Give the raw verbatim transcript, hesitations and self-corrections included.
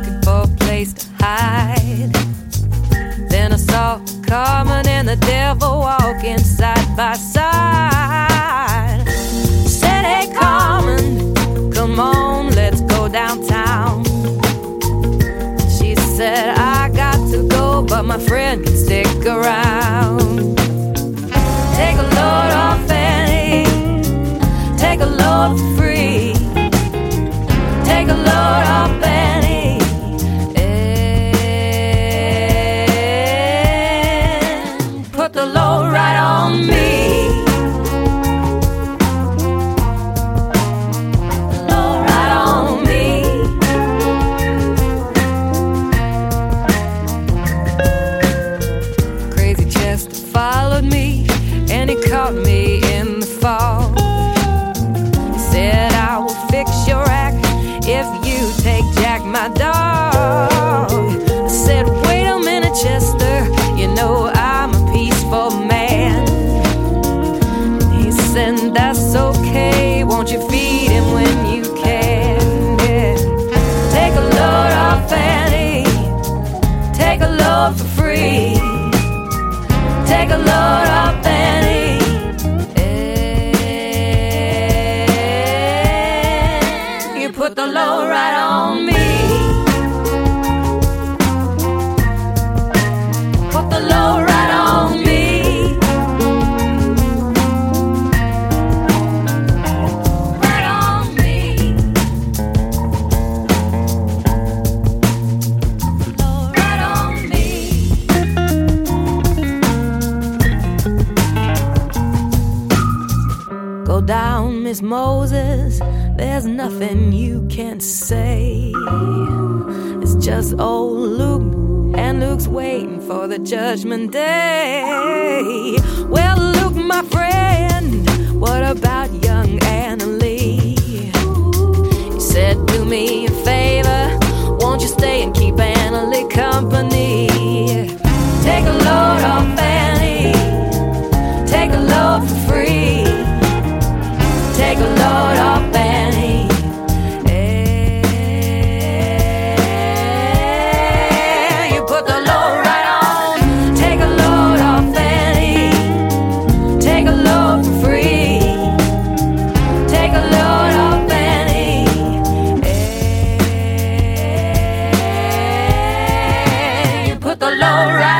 looking for a place to hide. Then I saw Carmen and the devil walking side by side. Said, hey Carmen, come on, let's go downtown. She said, I got to go, but my friend can stick around. Take a load off Annie, take a load for free. Take a load off Annie, and put the load right on me. Load right on me. Crazy Chester followed me, and he caught me in the fall. He said, I will fix your act if you take Jack, my dog. I said, wait a minute, Chester, you know I'm a peaceful man. He said, that's okay, won't you feed him when you can? Yeah. Take a load off Annie, take a load for free. Take a load off Annie, and you put the load right on me. Put the load right on me. Right on me. Load right on me. Go down, Miss Moses, there's nothing you can't say. It's just old Luke, and Luke's waiting for the judgment day. Well, Luke, my friend, what about young Anna Lee? He said, do me a favor, won't you stay and keep Anna Lee company? Take a load off Annie, take a load for free. Take a load off Annie, and you put the load right on. Take a load off Annie, take a load for free. Take a load off Annie, and you put the load right on.